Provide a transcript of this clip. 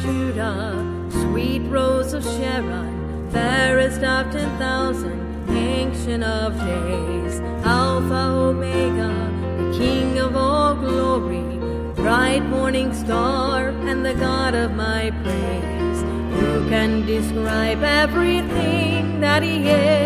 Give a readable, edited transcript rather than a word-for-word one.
Judah, sweet Rose of Sharon, fairest of 10,000, Ancient of Days, Alpha Omega, the King of all glory, bright morning star, and the God of my praise. Who can describe everything that He is?